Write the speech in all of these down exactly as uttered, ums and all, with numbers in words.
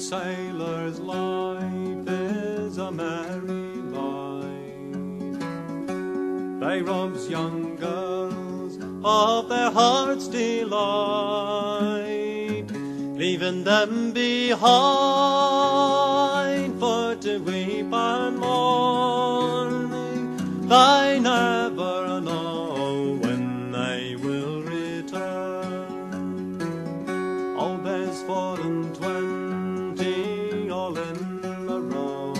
sailor's life is a merry life. They robs young girls of their heart's delight, leaving them behind for to weep and mourn. They never know when they will return. Oh, there's four and twenty all in a row.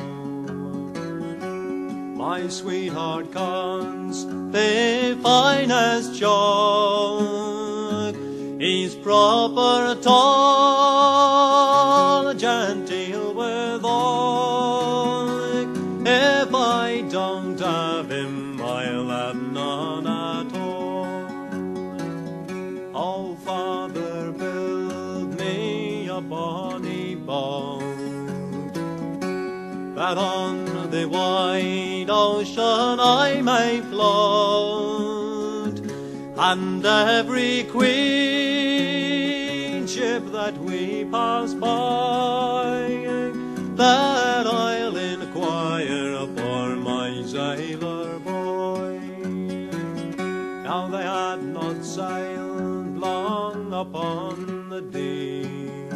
My sweetheart comes the finest joy. He's proper tall, genteel withal. If I don't have him, I'll have none at all. Oh, Father, build me a bonny boat, that on the wide ocean I may float, and every queen ship that we pass by, that I'll inquire for my sailor boy. Now they had not sailed long upon the deep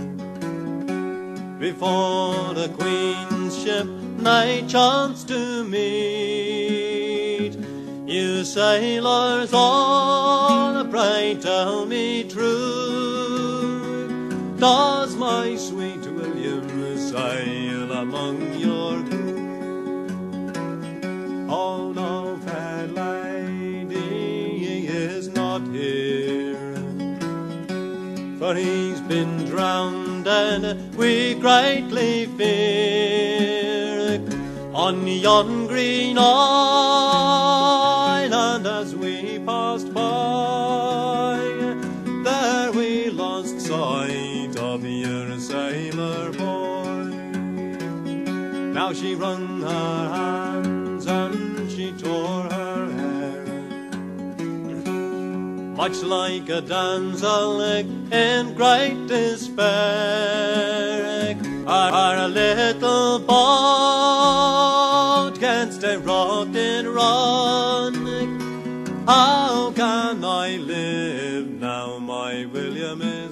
before the Queen's ship they chanced to meet. You sailors all, pray tell me true, does my sweet William sail among your crew? Oh no, fair lady, he is not here, for he's been drowned and we greatly fear. On yon green island as we passed by, there we lost sight of your sailor boy. Now she wrung her hands and she tore her hair, much like a damsel in great despair. Our little boat can't stay rock and run. How can I live now my William is